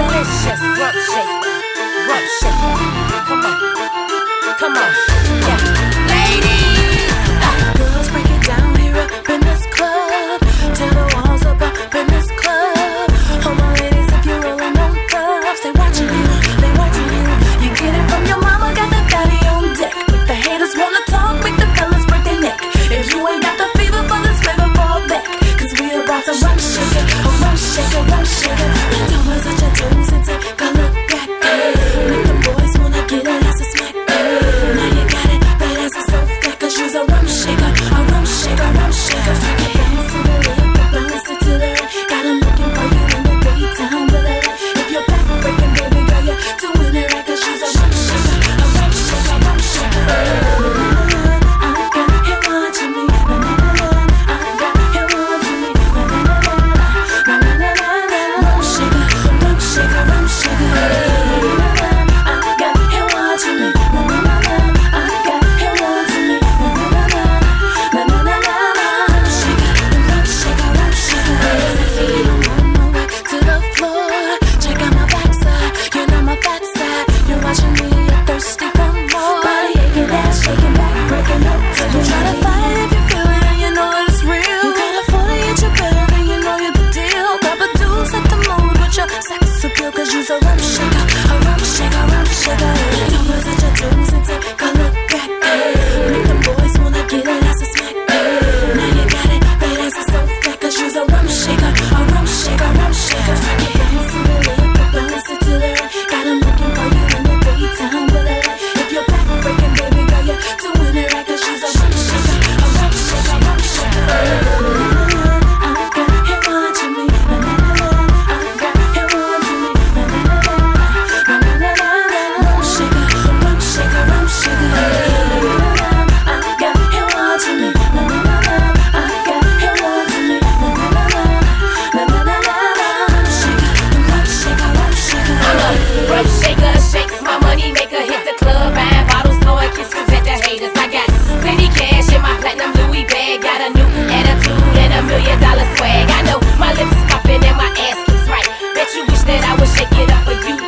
delicious. Rump shaker, rump shaker. Come on, come on, yeah. Ladies, girls break it down here up in this club. Tear the walls up in this club. All my ladies, if you're rolling on dubs, they watching you, they watching you. You get it from your mama, got the daddy on deck. Make the haters wanna talk, make the fellas break their neck. If you ain't got the fever for this flavor, fall back. Cause we about to rump shaker, a rump shaker, rump shaker. Don't was such a toes and take a look back. Make the boys wanna get it as a smack. Now you got it, but as a so fat. Cause you's a rump shaker, a rump shaker, rump shaker. Bounce to the left, bounce it to the right. Got 'em looking for you in the daytime with a light. If you're back breaking, baby girl, you're doing it right. Cause you's a rump shaker, a rump shaker, rump shaker. I got him watching me. I got him watching me. Rump shaker, rump shaker, rump shaker. I got him watching me. I got him watching me. Rump shaker, rump shaker. Sexy, I'm on my way to the floor. Check out my backside, you know my fat side. You're watching me, you're thirsty for more. Body aching, ass shaking, back breaking up. You try to fight it if you feel it and you know it's real. You can't afford to get you better than you know you're the deal. Grab a dude, set the mood with your sex appeal. Cause you's a rump shaker, a rump shaker, rump shaker. Don't was such a dude and take a look back. Make the boys wanna get it as a smack. Now you got it, but as a so fat. Cause you's a rump shaker, a rump shaker, rump shaker. Bounce to the left, bounce it to the right. Got 'em looking for you in the daytime with a light. If you're back breaking, baby girl, you're doing it right. Cause she's a rump shaker, a rump shaker, rump shaker. I got him watching me. I got him watching me. Rump shaker, rump shaker, rump shaker. I got him watching me. I got him watching me. Rump shaker, rump shaker, rump shaker. I'm a rump shaker, shakes my money maker. Hit the club, buying bottles, throwing kisses at the haters. I got plenty cash in my platinum Louis bag. Got a new attitude and $1 million swag. I know my lips popping and my ass looks right. Bet you wish that I would shake it up for you